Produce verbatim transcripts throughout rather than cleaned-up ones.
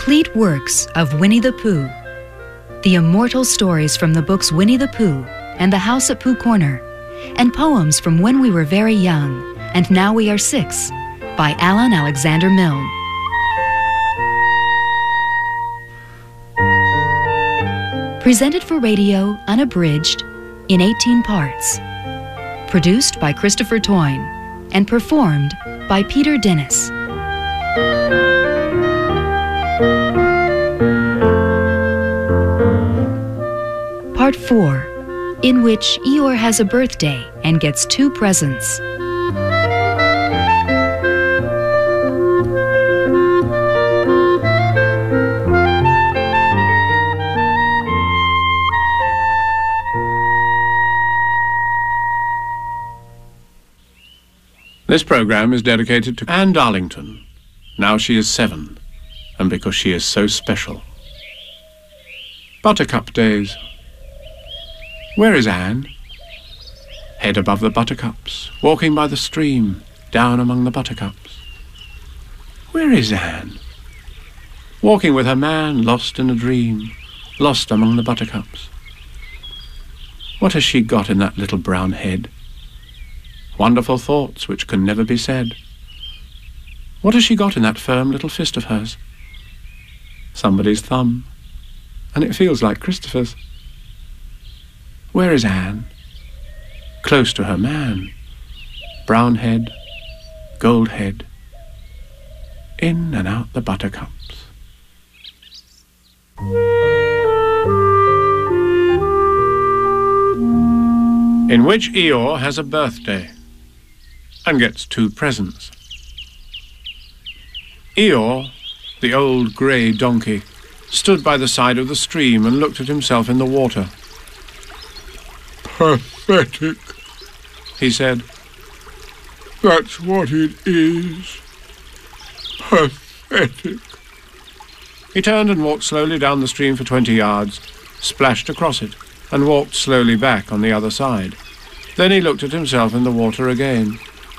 complete works of Winnie the Pooh. The immortal stories from the books Winnie the Pooh and The House at Pooh Corner, and poems from When We Were Very Young and Now We Are Six by Alan Alexander Milne. Presented for radio, unabridged, in eighteen parts. Produced by Christopher Toyne and performed by Peter Dennis. Part four, in which Eeyore has a birthday and gets two presents. This program is dedicated to Anne Darlington. Now she is seven, and because she is so special. Buttercup Days. Where is Anne? Head above the buttercups, walking by the stream, down among the buttercups. Where is Anne? Walking with her man, lost in a dream, lost among the buttercups. What has she got in that little brown head? Wonderful thoughts which can never be said. What has she got in that firm little fist of hers? Somebody's thumb, and it feels like Christopher's. Where is Anne? Close to her man. Brown head, gold head. In and out the buttercups. In which Eeyore has a birthday and gets two presents. Eeyore, the old grey donkey, stood by the side of the stream and looked at himself in the water. Pathetic, he said. That's what it is. Pathetic. He turned and walked slowly down the stream for twenty yards, splashed across it, and walked slowly back on the other side. Then he looked at himself in the water again.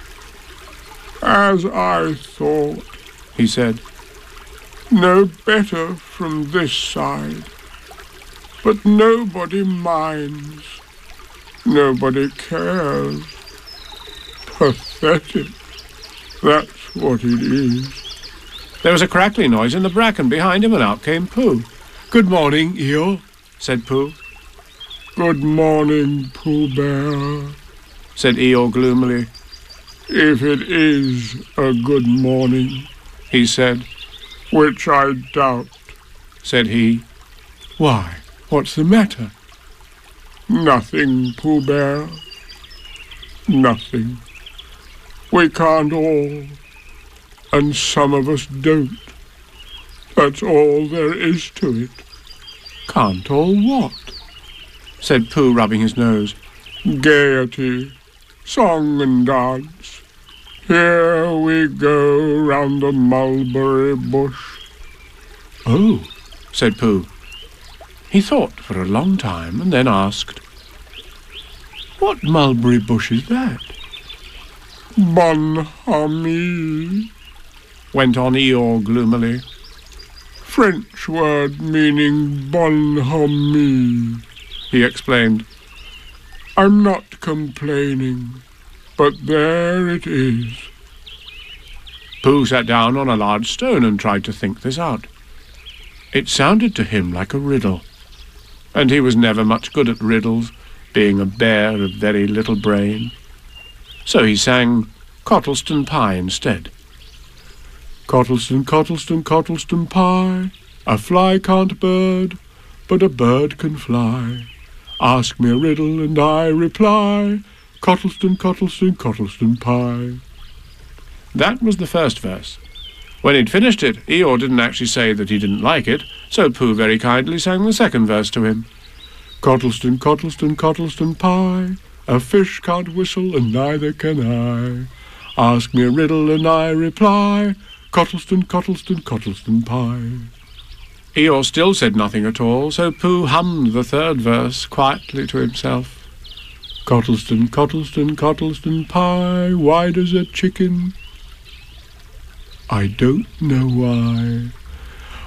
As I thought, he said. No better from this side. But nobody minds. Nobody cares. Pathetic. That's what it is. There was a crackling noise in the bracken behind him, and out came Pooh. Good morning, Eeyore, said Pooh. Good morning, Pooh Bear, said Eeyore gloomily. If it is a good morning, he said. Which I doubt, said he. Why, what's the matter? Nothing, Pooh Bear. Nothing. We can't all, and some of us don't. That's all there is to it. Can't all what? Said Pooh, rubbing his nose. Gaiety, song and dance. Here we go round the mulberry bush. Oh, said Pooh. He thought for a long time and then asked, What mulberry bush is that? Bonhomie, went on Eeyore gloomily. French word meaning bonhomie, he explained. I'm not complaining, but there it is. Pooh sat down on a large stone and tried to think this out. It sounded to him like a riddle, and he was never much good at riddles, being a bear of very little brain. So he sang Cottleston Pie instead. Cottleston, Cottleston, Cottleston Pie, a fly can't bird, but a bird can fly. Ask me a riddle and I reply, Cottleston, Cottleston, Cottleston Pie. That was the first verse. When he'd finished it, Eeyore didn't actually say that he didn't like it, so Pooh very kindly sang the second verse to him. Cottleston, Cottleston, Cottleston Pie, a fish can't whistle and neither can I. Ask me a riddle and I reply, Cottleston, Cottleston, Cottleston Pie. Eeyore still said nothing at all, so Pooh hummed the third verse quietly to himself. Cottleston, Cottleston, Cottleston Pie, why does a chicken? I don't know why.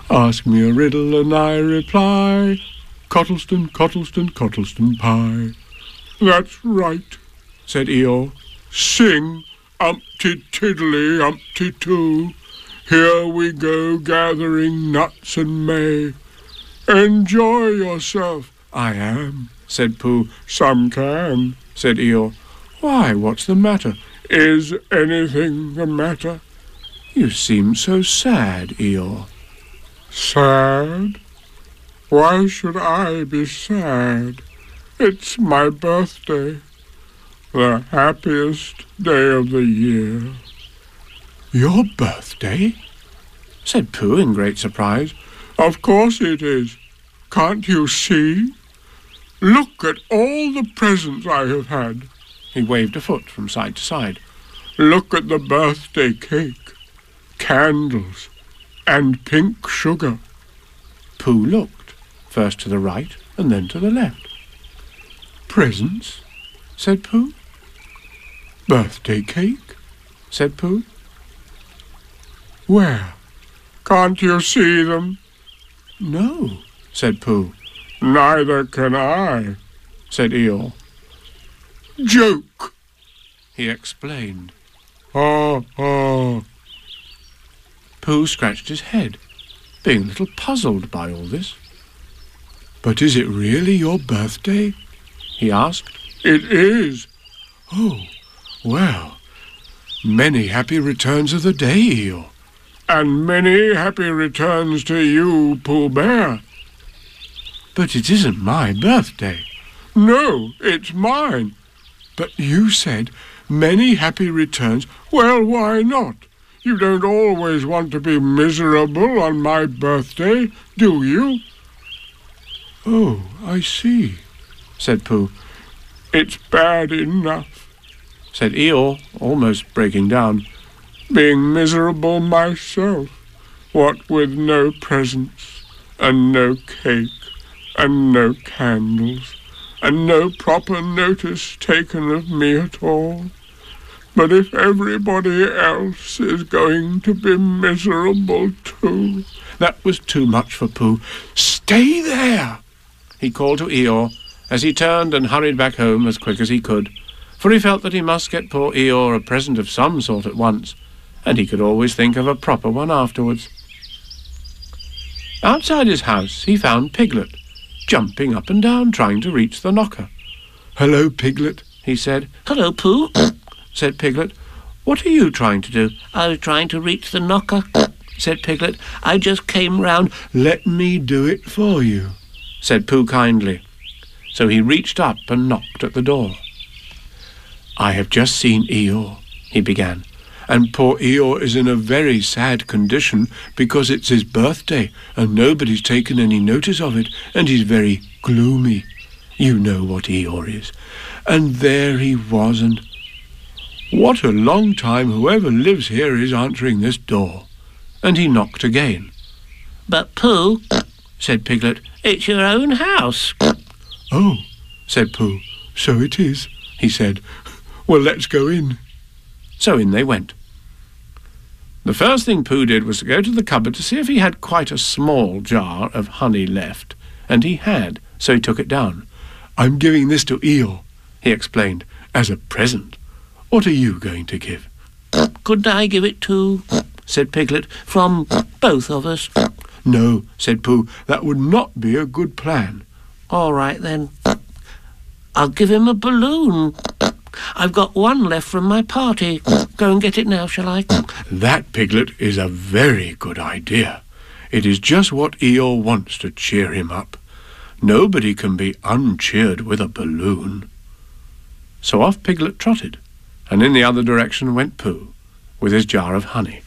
Ask me a riddle and I reply, Cottleston, Cottleston, Cottleston pie. That's right, said Eeyore. Sing, umpty tiddly, umpty too. Here we go gathering nuts and may. Enjoy yourself. I am, said Pooh. Some can, said Eeyore. Why, what's the matter? Is anything the matter? You seem so sad, Eeyore. Sad? Why should I be sad? It's my birthday, the happiest day of the year. Your birthday? Said Pooh in great surprise. Of course it is. Can't you see? Look at all the presents I have had. He waved a foot from side to side. Look at the birthday cake, candles, and pink sugar. Pooh looked, first to the right and then to the left. Presents, said Pooh. Birthday cake, said Pooh. Where? Can't you see them? No, said Pooh. Neither can I, said Eeyore. Joke, he explained. Ah, ah. Pooh scratched his head, being a little puzzled by all this. But is it really your birthday? He asked. It is. Oh, well, many happy returns of the day, Eeyore. And many happy returns to you, Pooh Bear. But it isn't my birthday. No, it's mine. But you said many happy returns. Well, why not? You don't always want to be miserable on my birthday, do you? Oh, I see, said Pooh. It's bad enough, said Eeyore, almost breaking down. Being miserable myself, what with no presents, and no cake, and no candles, and no proper notice taken of me at all. But if everybody else is going to be miserable too... That was too much for Pooh. Stay there, he called to Eeyore, as he turned and hurried back home as quick as he could, for he felt that he must get poor Eeyore a present of some sort at once, and he could always think of a proper one afterwards. Outside his house he found Piglet, jumping up and down trying to reach the knocker. Hello, Piglet, he said. Hello, Pooh, said Piglet. What are you trying to do? I was trying to reach the knocker, said Piglet. I just came round. Let me do it for you, said Pooh kindly. So he reached up and knocked at the door. I have just seen Eeyore, he began, and poor Eeyore is in a very sad condition because it's his birthday and nobody's taken any notice of it, and he's very gloomy. You know what Eeyore is. And there he was, and what a long time whoever lives here is answering this door. And he knocked again. But, Pooh, said Piglet, it's your own house. Oh, said Pooh, so it is, he said. Well, let's go in. So in they went. The first thing Pooh did was to go to the cupboard to see if he had quite a small jar of honey left, and he had, so he took it down. I'm giving this to Eeyore, he explained, as a present. What are you going to give? Couldn't I give it to, said Piglet, from both of us? No, said Pooh, that would not be a good plan. All right, then. I'll give him a balloon. I've got one left from my party. Go and get it now, shall I? That, Piglet, is a very good idea. It is just what Eeyore wants to cheer him up. Nobody can be uncheered with a balloon. So off Piglet trotted, and in the other direction went Pooh, with his jar of honey.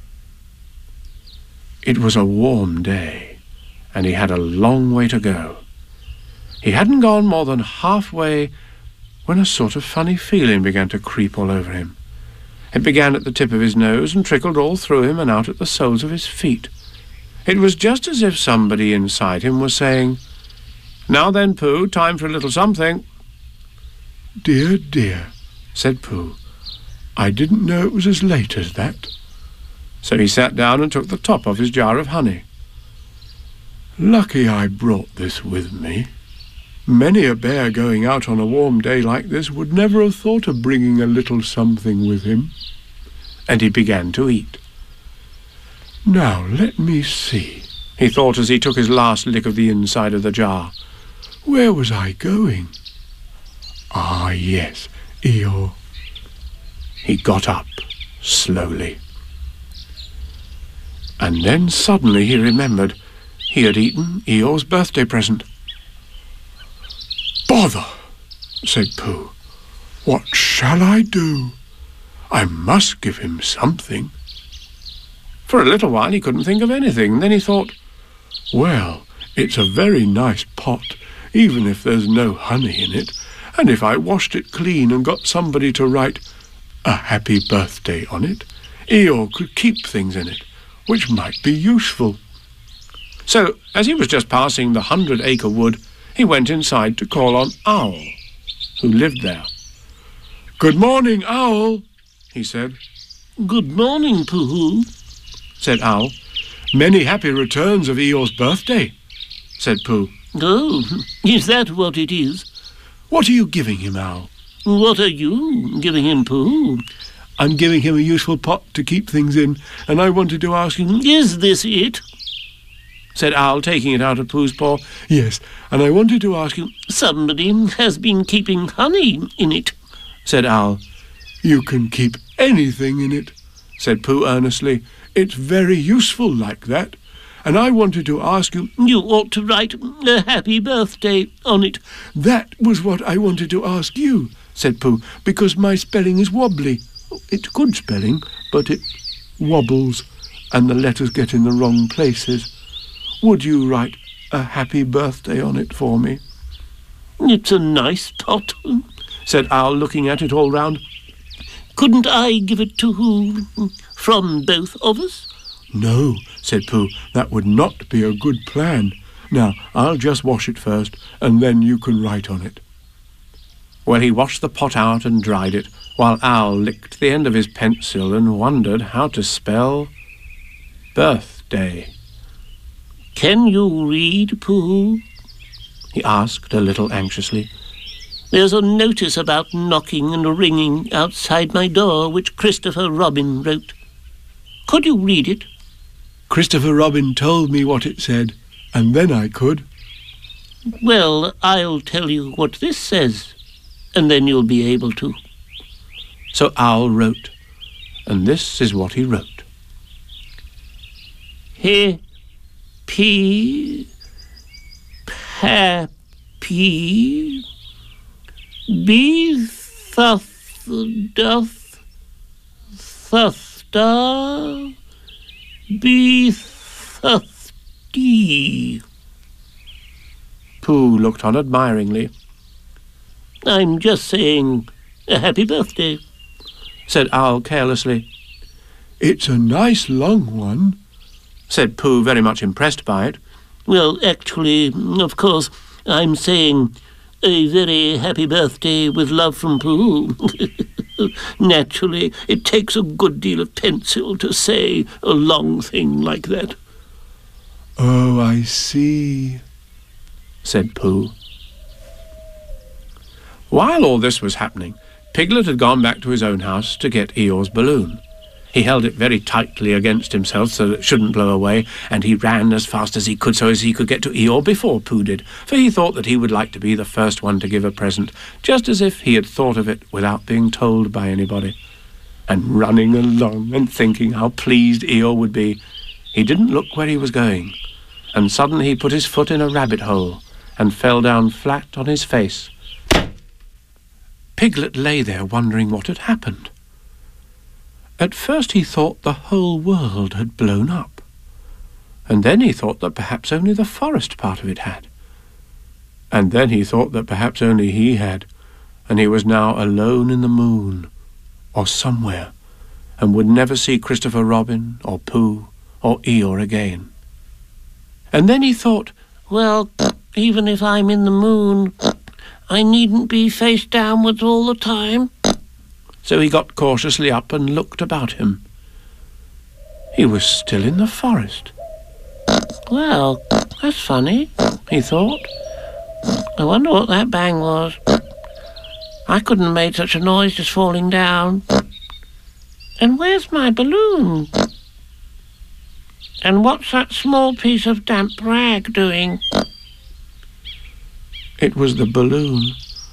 It was a warm day, and he had a long way to go. He hadn't gone more than halfway when a sort of funny feeling began to creep all over him. It began at the tip of his nose and trickled all through him and out at the soles of his feet. It was just as if somebody inside him was saying, "Now then, Pooh, time for a little something." Dear, dear, said Pooh, I didn't know it was as late as that. So he sat down and took the top off his jar of honey. Lucky I brought this with me. Many a bear going out on a warm day like this would never have thought of bringing a little something with him. And he began to eat. Now, let me see, he thought as he took his last lick of the inside of the jar. Where was I going? Ah, yes, Eeyore. He got up, slowly. And then suddenly he remembered he had eaten Eeyore's birthday present. Bother, said Pooh. What shall I do? I must give him something. For a little while he couldn't think of anything. Then he thought, well, it's a very nice pot, even if there's no honey in it, and if I washed it clean and got somebody to write a happy birthday on it, Eeyore could keep things in it, which might be useful. So, as he was just passing the hundred-acre wood, he went inside to call on Owl, who lived there. Good morning, Owl, he said. Good morning, Pooh, said Owl. Many happy returns of Eeyore's birthday, said Pooh. Oh, is that what it is? What are you giving him, Owl? What are you giving him, Pooh? I'm giving him a useful pot to keep things in, and I wanted to ask him... Is this it? said Owl, taking it out of Pooh's paw. Yes, and I wanted to ask you... Somebody has been keeping honey in it, said Owl. You can keep anything in it, said Pooh earnestly. It's very useful like that. And I wanted to ask you... You ought to write a happy birthday on it. That was what I wanted to ask you, said Pooh, because my spelling is wobbly. It's good spelling, but it wobbles, and the letters get in the wrong places. Would you write a happy birthday on it for me? It's a nice pot, said Owl, looking at it all round. Couldn't I give it to who? From both of us? No, said Pooh, that would not be a good plan. Now, I'll just wash it first, and then you can write on it. Well, he washed the pot out and dried it, while Owl licked the end of his pencil and wondered how to spell birthday. Can you read, Pooh? he asked a little anxiously. There's a notice about knocking and ringing outside my door which Christopher Robin wrote. Could you read it? Christopher Robin told me what it said, and then I could. Well, I'll tell you what this says, and then you'll be able to. So Owl wrote, and this is what he wrote. He, P, Happy, Be, Thuth, Doth, Thuthda, Be, Thuthdy. Pooh looked on admiringly. I'm just saying a happy birthday, said Owl carelessly. It's a nice long one, said Pooh, very much impressed by it. Well, actually, of course, I'm saying a very happy birthday with love from Pooh. Naturally, it takes a good deal of pencil to say a long thing like that. Oh, I see, said Pooh. While all this was happening, Piglet had gone back to his own house to get Eeyore's balloon. He held it very tightly against himself so that it shouldn't blow away, and he ran as fast as he could so as he could get to Eeyore before Pooh did, for he thought that he would like to be the first one to give a present, just as if he had thought of it without being told by anybody. And running along and thinking how pleased Eeyore would be, he didn't look where he was going, and suddenly he put his foot in a rabbit hole and fell down flat on his face. Piglet lay there wondering what had happened. At first he thought the whole world had blown up, and then he thought that perhaps only the forest part of it had. And then he thought that perhaps only he had, and he was now alone in the moon, or somewhere, and would never see Christopher Robin, or Pooh, or Eeyore again. And then he thought, well, even if I'm in the moon, I needn't be face downwards all the time. So he got cautiously up and looked about him. He was still in the forest. Well, That's funny, he thought. I wonder what that bang was. I couldn't have made such a noise just falling down. And where's my balloon? And what's that small piece of damp rag doing? It was the balloon.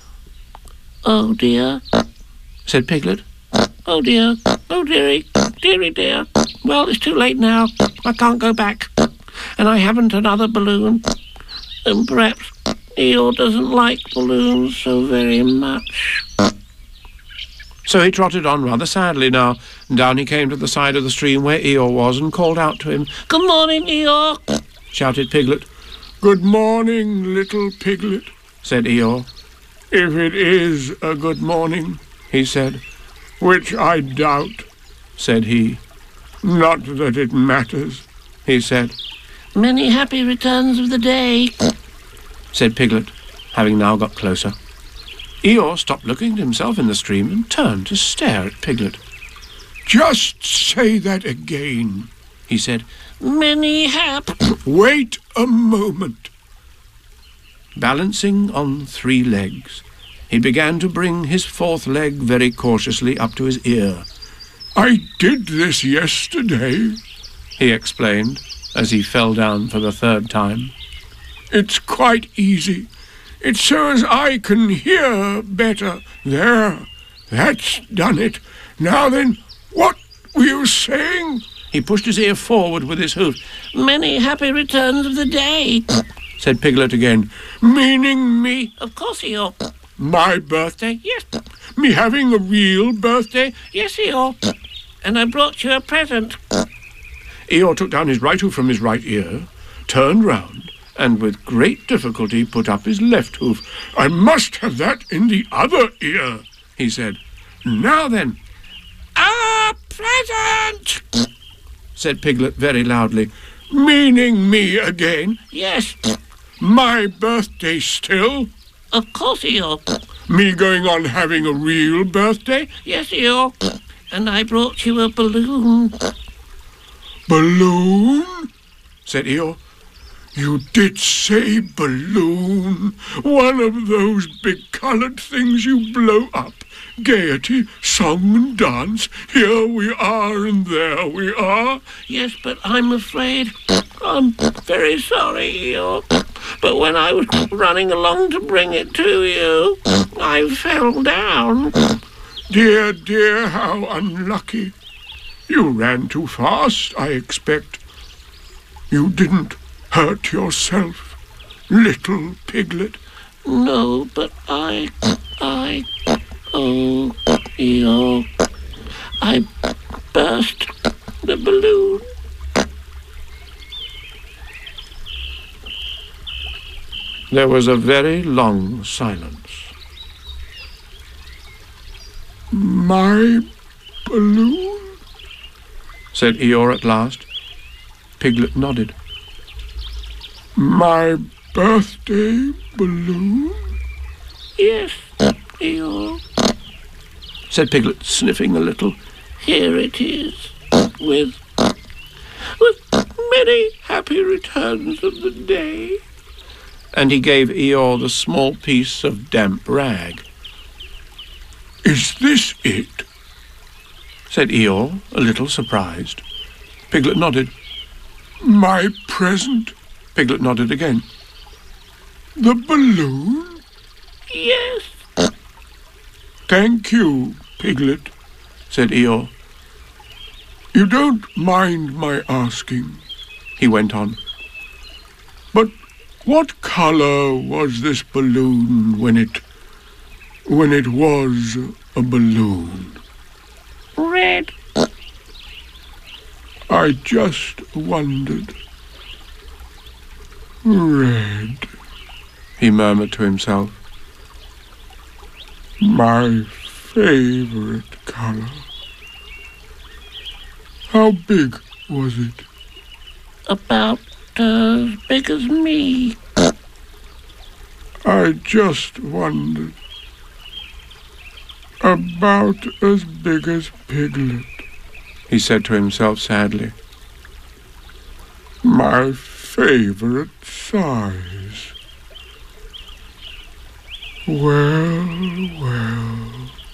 Oh dear, said Piglet. Oh dear, oh dearie, dearie dear. Well, it's too late now. I can't go back. And I haven't another balloon. And perhaps Eeyore doesn't like balloons so very much. So he trotted on rather sadly now, and down he came to the side of the stream where Eeyore was and called out to him. Good morning, Eeyore, shouted Piglet. Good morning, little Piglet, said Eeyore. If it is a good morning, he said. Which I doubt, said he. Not that it matters, he said. Many happy returns of the day, said Piglet, having now got closer. Eeyore stopped looking at himself in the stream and turned to stare at Piglet. Just say that again, he said. Many hap... Wait a moment. Balancing on three legs, he began to bring his fourth leg very cautiously up to his ear. I did this yesterday, he explained, as he fell down for the third time. It's quite easy. It's so as I can hear better. There, that's done it. Now then, what were you saying? He pushed his ear forward with his hoof. Many happy returns of the day, said Piglet again. Meaning me? Of course, Eeyore. My birthday? Yes. Me having a real birthday? Yes, Eeyore. And I brought you a present. Eeyore took down his right hoof from his right ear, turned round, and with great difficulty put up his left hoof. I must have that in the other ear, he said. Now then. A present, said Piglet very loudly. Meaning me again? Yes. My birthday still? Of course, Eeyore. Me going on having a real birthday? Yes, Eeyore. And I brought you a balloon. Balloon? Said Eeyore. You did say balloon. One of those big coloured things you blow up. Gaiety, song and dance. Here we are and there we are. Yes, but I'm afraid... I'm very sorry, Eeyore. But when I was running along to bring it to you, I fell down. Dear, dear, how unlucky. You ran too fast, I expect. You didn't hurt yourself, little Piglet. No, but I... I... Oh, Eeyore. I burst the balloon. There was a very long silence. My balloon? Said Eeyore at last. Piglet nodded. My birthday balloon? Yes, Eeyore, said Piglet, sniffing a little. Here it is, with, with many happy returns of the day. And he gave Eeyore the small piece of damp rag. Is this it? Said Eeyore, a little surprised. Piglet nodded. My present? Piglet nodded again. The balloon? Yes. Thank you, Piglet, said Eeyore. You don't mind my asking, he went on. But what colour was this balloon when it... when it was a balloon? Red. I just wondered. Red, he murmured to himself. My favourite colour. How big was it? About as big as me. I just wondered. About as big as Piglet, he said to himself sadly. My favourite sighs. Well, well.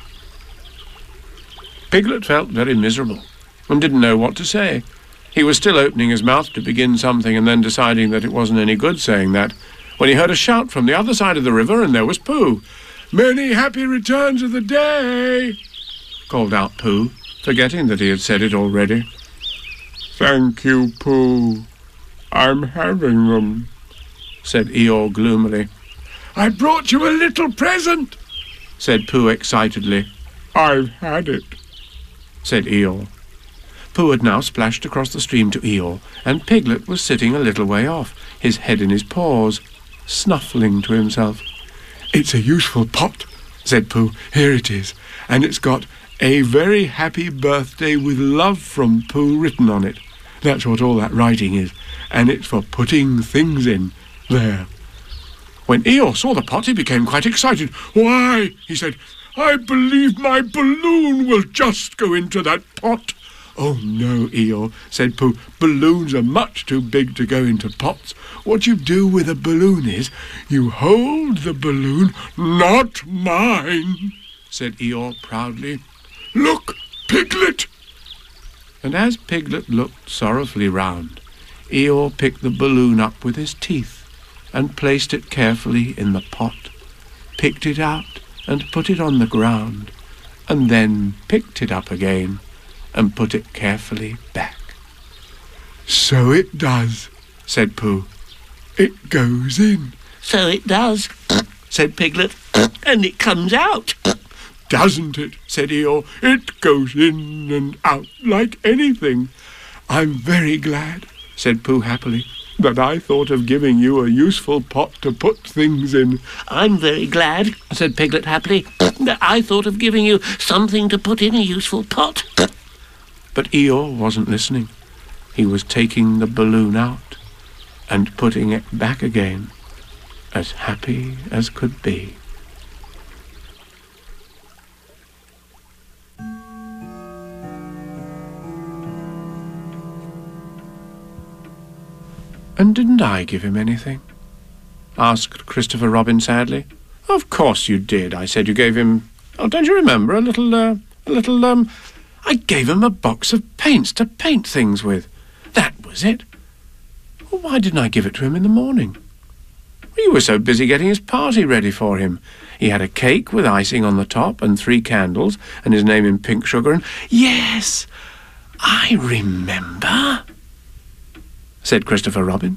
Piglet felt very miserable and didn't know what to say. He was still opening his mouth to begin something and then deciding that it wasn't any good saying that, when he heard a shout from the other side of the river, and there was Pooh. "Many happy returns of the day," called out Pooh, forgetting that he had said it already. "Thank you, Pooh. I'm having them," said Eeyore gloomily. "I brought you a little present," said Pooh excitedly. "I've had it," said Eeyore. Pooh had now splashed across the stream to Eeyore, and Piglet was sitting a little way off, his head in his paws, snuffling to himself. "It's a useful pot," said Pooh. "Here it is, and it's got 'A very happy birthday with love from Pooh' written on it. That's what all that writing is, and it's for putting things in. There." When Eeyore saw the pot, he became quite excited. "Why," he said, "I believe my balloon will just go into that pot." "Oh, no, Eeyore," said Pooh. "Balloons are much too big to go into pots. What you do with a balloon is, you hold the balloon—" "Not mine," said Eeyore proudly. "Look, Piglet!" And as Piglet looked sorrowfully round, Eeyore picked the balloon up with his teeth and placed it carefully in the pot, picked it out and put it on the ground, and then picked it up again and put it carefully back. "So it does," said Pooh. "It goes in." "So it does," said Piglet, "and it comes out." "Doesn't it?" said Eeyore. "It goes in and out like anything." "I'm very glad," said Pooh happily, "that I thought of giving you a useful pot to put things in." "I'm very glad," said Piglet happily, "that I thought of giving you something to put in a useful pot." But Eeyore wasn't listening. He was taking the balloon out and putting it back again, as happy as could be. "And didn't I give him anything?" asked Christopher Robin sadly. "Of course you did. I said you gave him... Oh, don't you remember? A little, uh, a little, um... I gave him a box of paints to paint things with. That was it. Well, why didn't I give it to him in the morning? You were so busy getting his party ready for him. He had a cake with icing on the top and three candles and his name in pink sugar and... Yes, I remember," said Christopher Robin.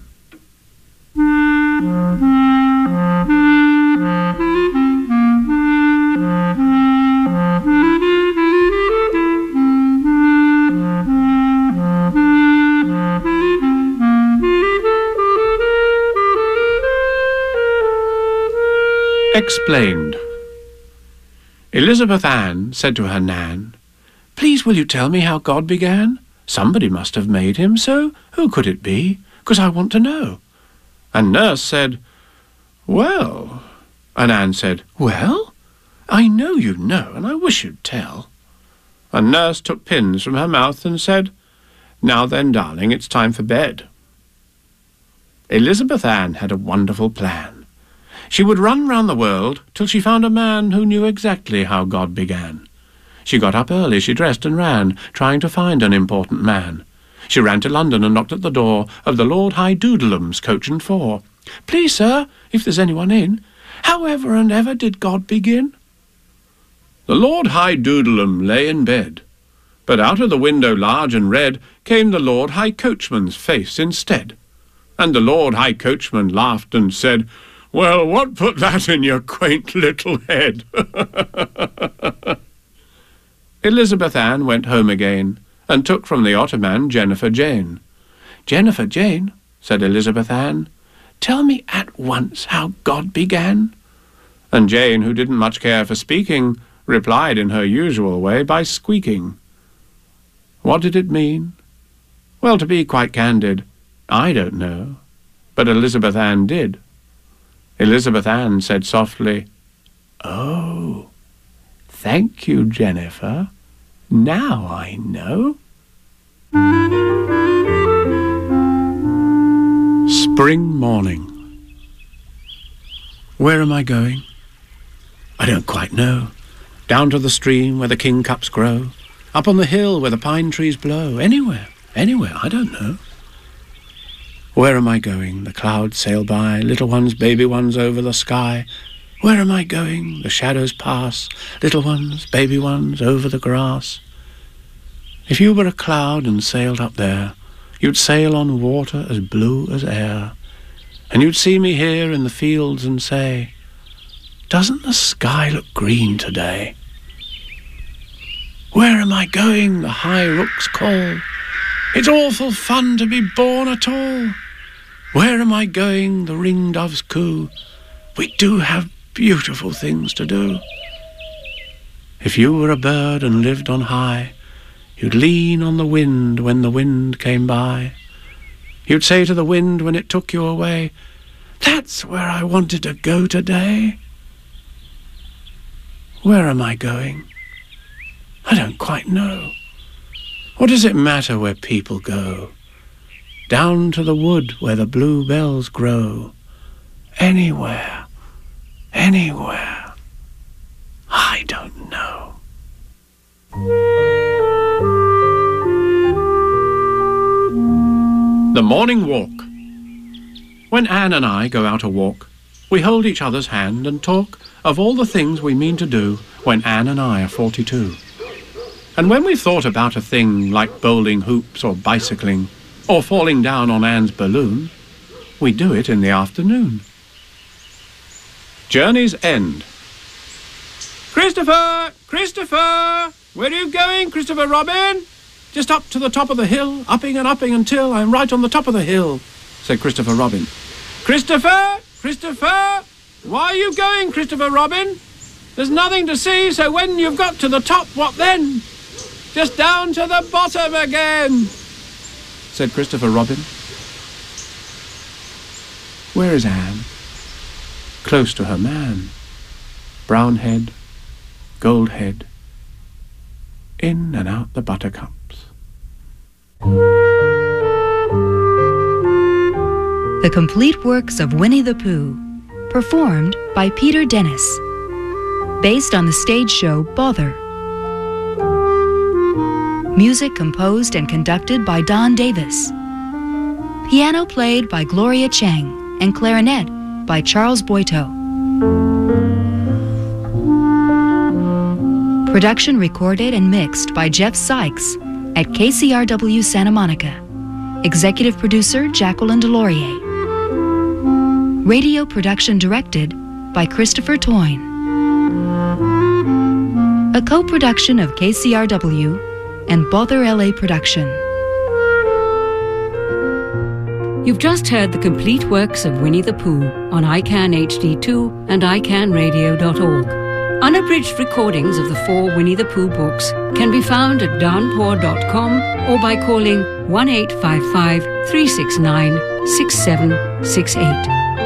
Explained. Elizabeth Ann said to her Nan, "Please will you tell me how God began? Somebody must have made him, so who could it be? 'Cause I want to know." And Nurse said, "Well..." And Ann said, "Well? I know you know, and I wish you'd tell." And Nurse took pins from her mouth and said, "Now then, darling, it's time for bed." Elizabeth Ann had a wonderful plan. She would run round the world till she found a man who knew exactly how God began. She got up early, she dressed and ran, trying to find an important man. She ran to London and knocked at the door of the Lord High Doodleum's coach and four. "Please, sir, if there's anyone in, however and ever did God begin?" The Lord High Doodleum lay in bed, but out of the window large and red came the Lord High Coachman's face instead. And the Lord High Coachman laughed and said, "Well, what put that in your quaint little head?" Elizabeth Ann went home again, and took from the ottoman Jennifer Jane. "Jennifer Jane," said Elizabeth Ann, "tell me at once how God began." And Jane, who didn't much care for speaking, replied in her usual way by squeaking. What did it mean? Well, to be quite candid, I don't know, but Elizabeth Ann did. Elizabeth Ann said softly, "Oh, thank you, Jennifer. Now I know." Spring morning. Where am I going? I don't quite know. Down to the stream where the kingcups grow, up on the hill where the pine trees blow, anywhere, anywhere, I don't know. Where am I going? The clouds sail by, little ones, baby ones over the sky. Where am I going? The shadows pass, little ones, baby ones over the grass. If you were a cloud and sailed up there, you'd sail on water as blue as air, and you'd see me here in the fields and say, doesn't the sky look green today? Where am I going? The high rooks call. It's awful fun to be born at all. Where am I going? The ringdoves coo. We do have beautiful things to do. If you were a bird and lived on high, you'd lean on the wind when the wind came by. You'd say to the wind when it took you away, that's where I wanted to go today. Where am I going? I don't quite know. What does it matter where people go? Down to the wood where the bluebells grow. Anywhere, anywhere. I don't know. The morning walk. When Anne and I go out a walk, we hold each other's hand and talk of all the things we mean to do when Anne and I are forty-two. And when we've thought about a thing like bowling hoops or bicycling or falling down on Anne's balloon, we do it in the afternoon. Journey's End. Christopher! Christopher! Where are you going, Christopher Robin? Just up to the top of the hill, upping and upping until I'm right on the top of the hill, said Christopher Robin. Christopher! Christopher! Why are you going, Christopher Robin? There's nothing to see, so when you've got to the top, what then? Just down to the bottom again, said Christopher Robin. Where is Anne? Close to her man. Brown head, gold head, in and out the buttercups. The Complete Works of Winnie the Pooh, performed by Peter Dennis, based on the stage show Bother. Music composed and conducted by Don Davis. Piano played by Gloria Chang and clarinet by Charles Boito. Production recorded and mixed by Jeff Sykes at K C R W Santa Monica. Executive producer Jacqueline Delorier. Radio production directed by Christopher Toyne. A co-production of K C R W and Bother L A Production. You've just heard the complete works of Winnie the Pooh on I CAN H D two and I can radio dot org. Unabridged recordings of the four Winnie the Pooh books can be found at downpour dot com or by calling one eight five five, three six nine, six seven six eight.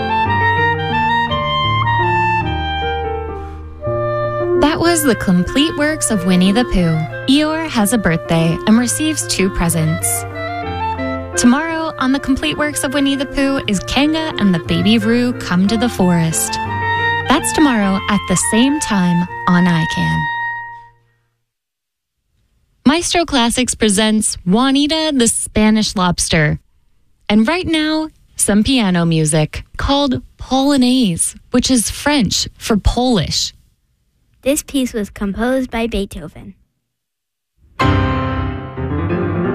That was the complete works of Winnie the Pooh. Eeyore has a birthday and receives two presents. Tomorrow on the complete works of Winnie the Pooh is Kanga and the Baby Roo Come to the Forest. That's tomorrow at the same time on I CAN. Maestro Classics presents Juanita the Spanish Lobster. And right now, some piano music called Polonaise, which is French for Polish. This piece was composed by Beethoven.